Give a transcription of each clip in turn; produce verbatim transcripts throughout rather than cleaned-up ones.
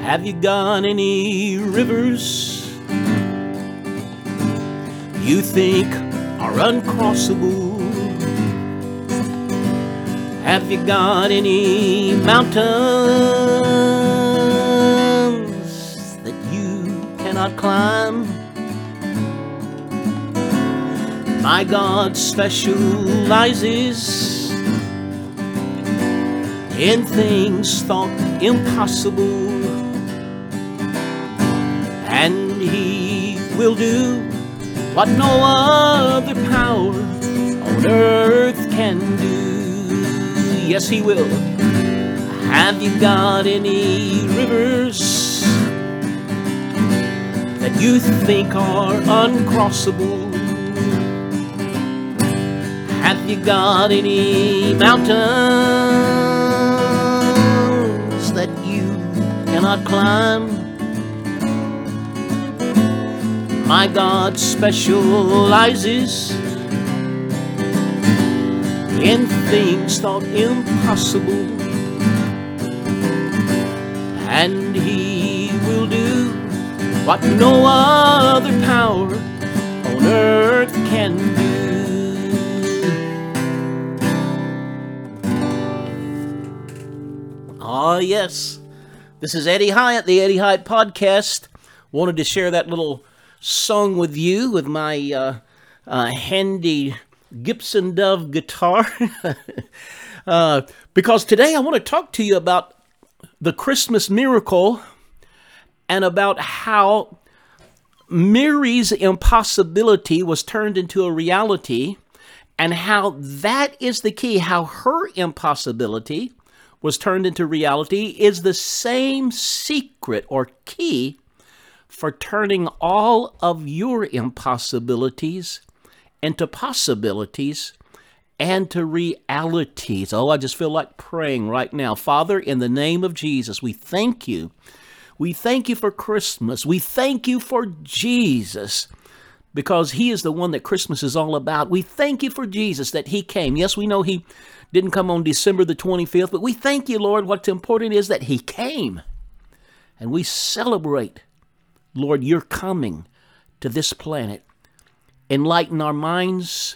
Have you got any rivers you think are uncrossable? Have you got any mountains that you cannot climb? My God specializes in things thought impossible, and He will do what no other power on earth can do. Yes, He will. Have you got any rivers that you think are uncrossable? Have you got any mountains that you cannot climb? My God specializes in things thought impossible, and He will do what no other power on earth can do. Ah, yes. This is Eddie Hyatt, the Eddie Hyatt Podcast. Wanted to share that little song with you with my uh, uh, handy Gibson Dove guitar. uh, because today I want to talk to you about the Christmas miracle and about how Mary's impossibility was turned into a reality, and how that is the key. How her impossibility was turned into reality is the same secret or key for turning all of your impossibilities into possibilities and to realities. Oh, I just feel like praying right now. Father, in the name of Jesus, we thank you. We thank you for Christmas. We thank you for Jesus, because He is the one that Christmas is all about. We thank you for Jesus, that He came. Yes, we know He didn't come on December the twenty-fifth, but we thank you, Lord. What's important is that He came. And we celebrate, Lord, your coming to this planet. Enlighten our minds.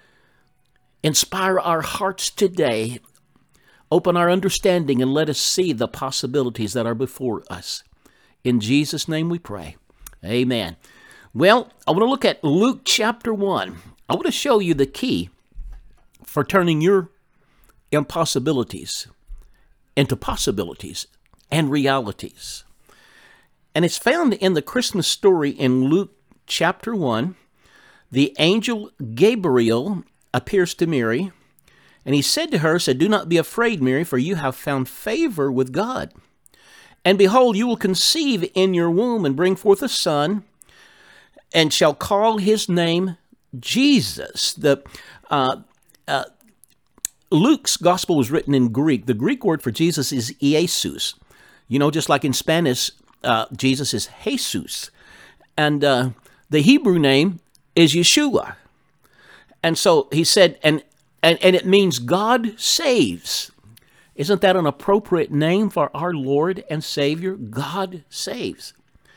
Inspire our hearts today. Open our understanding and let us see the possibilities that are before us. In Jesus' name we pray. Amen. Well, I want to look at Luke chapter one. I want to show you the key for turning your impossibilities into possibilities and realities. And it's found in the Christmas story in Luke chapter one. The angel Gabriel appears to Mary, and he said to her, said, "Do not be afraid, Mary, for you have found favor with God. And behold, you will conceive in your womb and bring forth a son, and shall call his name Jesus." The uh, uh, Luke's gospel was written in Greek. The Greek word for Jesus is Iesus. You know, just like in Spanish, uh, Jesus is Jesus. And uh, the Hebrew name is Yeshua. And so he said, and, and, and it means God saves. Isn't that an appropriate name for our Lord and Savior? God saves.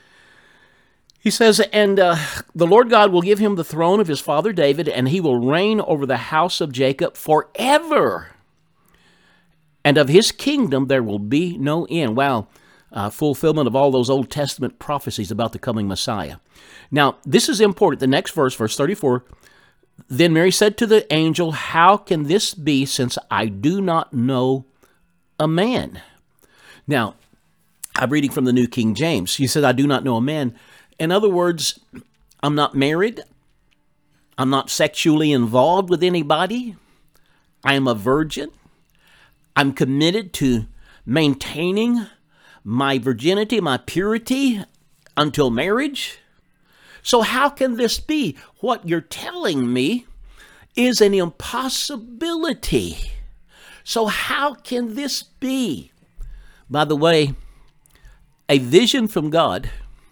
He says, and uh, the Lord God will give him the throne of his father David, and he will reign over the house of Jacob forever. And of his kingdom there will be no end. Wow, uh, fulfillment of all those Old Testament prophecies about the coming Messiah. Now, this is important. The next verse, verse thirty-four, "Then Mary said to the angel, how can this be, since I do not know a man?" Now, I'm reading from the New King James. He said, I do not know a man. In other words, I'm not married. I'm not sexually involved with anybody. I am a virgin. I'm committed to maintaining my virginity, my purity until marriage. So how can this be? What you're telling me is an impossibility. So how can this be? By the way, a vision from God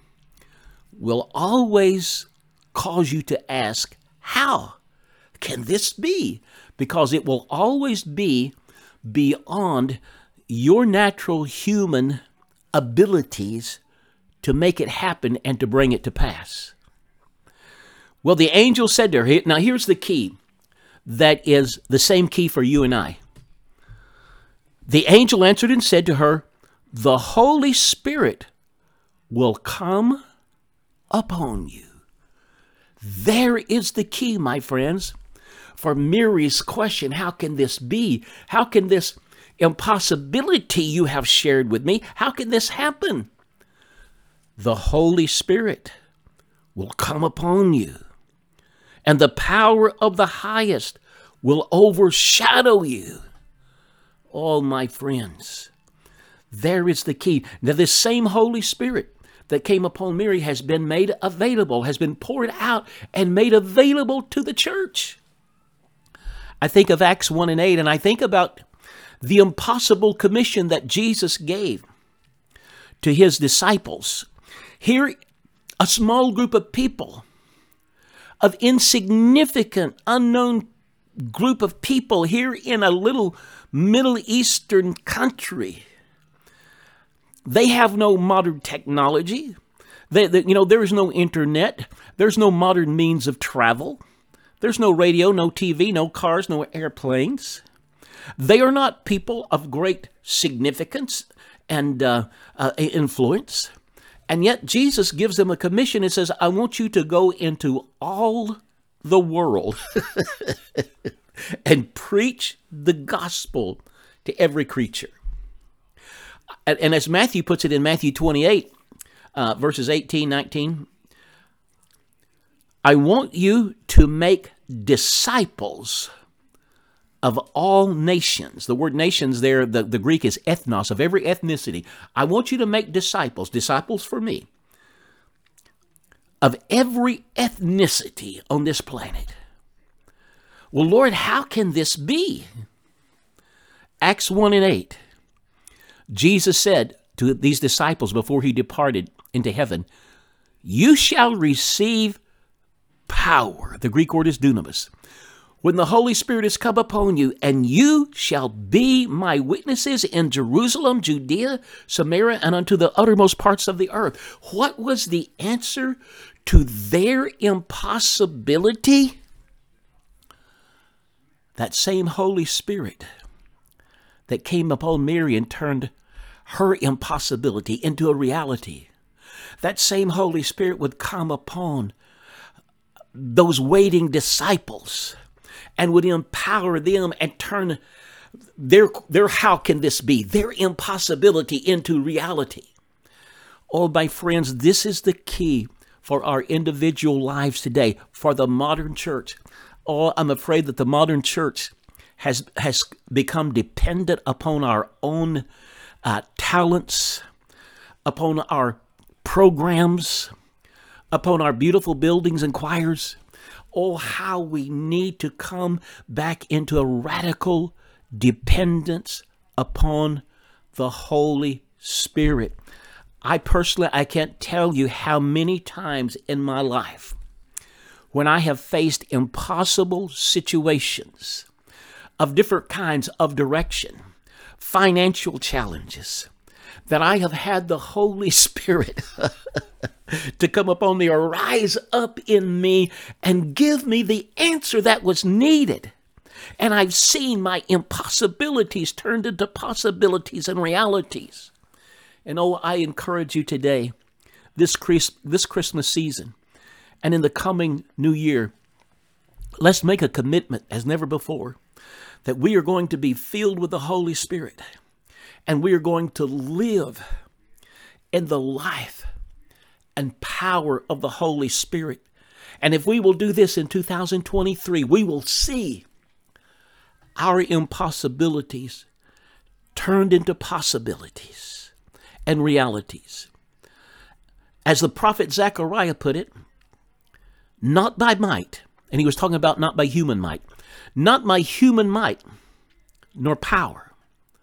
will always cause you to ask, how can this be? Because it will always be beyond your natural human abilities to make it happen and to bring it to pass. Well, the angel said to her, now here's the key that is the same key for you and I. The angel answered and said to her, the Holy Spirit will come upon you. There is the key, my friends, for Mary's question, how can this be? How can this impossibility you have shared with me, how can this happen? The Holy Spirit will come upon you, and the power of the highest will overshadow you. Oh, my friends, there is the key. Now, this same Holy Spirit that came upon Mary has been made available, has been poured out and made available to the church. I think of Acts one and eight, and I think about the impossible commission that Jesus gave to his disciples. Here, a small group of people, of insignificant, unknown group of people here in a little Middle Eastern country. They have no modern technology. They, they, you know, there is no internet. There's no modern means of travel. There's no radio, no T V, no cars, no airplanes. They are not people of great significance and uh, uh, influence. And yet Jesus gives them a commission. It says, I want you to go into all the world and preach the gospel to every creature. And, and as Matthew puts it in Matthew twenty-eight, uh, verses eighteen, nineteen, I want you to make disciples of all nations. The word nations there, the, the Greek is ethnos, of every ethnicity. I want you to make disciples, disciples for me, of every ethnicity on this planet. Well, Lord, how can this be? Acts one and eight. Jesus said to these disciples before he departed into heaven, you shall receive power. The Greek word is dunamis. When the Holy Spirit has come upon you, and you shall be my witnesses in Jerusalem, Judea, Samaria, and unto the uttermost parts of the earth. What was the answer to their impossibility? That same Holy Spirit that came upon Mary and turned her impossibility into a reality. That same Holy Spirit would come upon those waiting disciples and would empower them and turn their, their how can this be, their impossibility into reality. Oh, my friends, this is the key for our individual lives today, for the modern church. Oh, I'm afraid that the modern church has, has become dependent upon our own uh, talents, upon our programs, upon our beautiful buildings and choirs. Oh, how we need to come back into a radical dependence upon the Holy Spirit. I personally, I can't tell you how many times in my life when I have faced impossible situations of different kinds of direction, financial challenges, that I have had the Holy Spirit to come upon me or rise up in me and give me the answer that was needed. And I've seen my impossibilities turned into possibilities and realities. And oh, I encourage you today, this Chris, this Christmas season, and in the coming new year, let's make a commitment as never before that we are going to be filled with the Holy Spirit, and we are going to live in the life and power of the Holy Spirit. And if we will do this in two thousand twenty-three, we will see our impossibilities turned into possibilities and realities. As the prophet Zechariah put it, not by might, and he was talking about not by human might, not by human might nor power,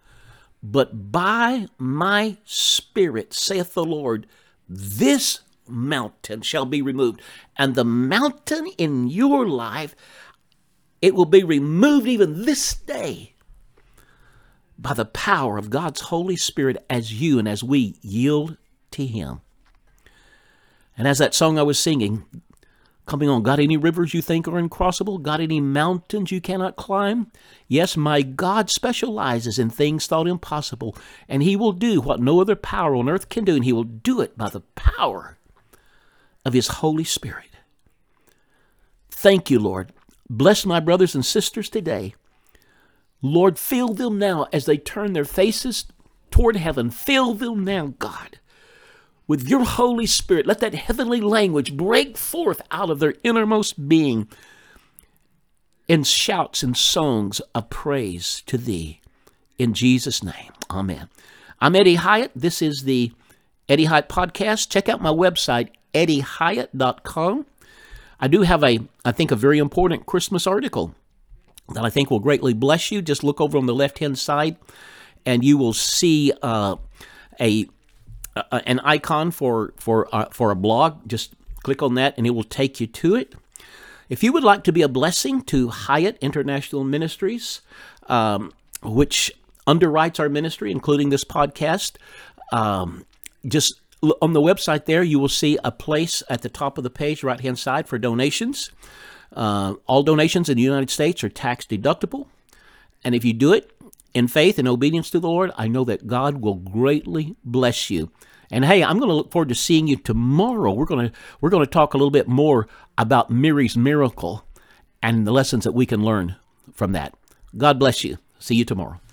but by my Spirit, saith the Lord, this mountain shall be removed. And the mountain in your life, it will be removed even this day. by the power of God's Holy Spirit as you and as we yield to Him. And as that song I was singing, coming on, got any rivers you think are uncrossable? Got any mountains you cannot climb? Yes, my God specializes in things thought impossible, and He will do what no other power on earth can do, and He will do it by the power of His Holy Spirit. Thank you, Lord. Bless my brothers and sisters today. Lord, fill them now as they turn their faces toward heaven. Fill them now, God, with your Holy Spirit. Let that heavenly language break forth out of their innermost being in shouts and songs of praise to Thee. In Jesus' name, amen. I'm Eddie Hyatt. This is the Eddie Hyatt Podcast. Check out my website, eddie hyatt dot com. I do have a, I think, a very important Christmas article that I think will greatly bless you. Just look over on the left-hand side, and you will see uh, a, a an icon for for uh, for a blog. Just click on that, and it will take you to it. If you would like to be a blessing to Hyatt International Ministries, um, which underwrites our ministry, including this podcast, um, just on the website there, you will see a place at the top of the page, right-hand side, for donations. Uh, all donations in the United States are tax deductible. And if you do it in faith and obedience to the Lord, I know that God will greatly bless you. And hey, I'm going to look forward to seeing you tomorrow. We're going to we're going to talk a little bit more about Mary's miracle and the lessons that we can learn from that. God bless you. See you tomorrow.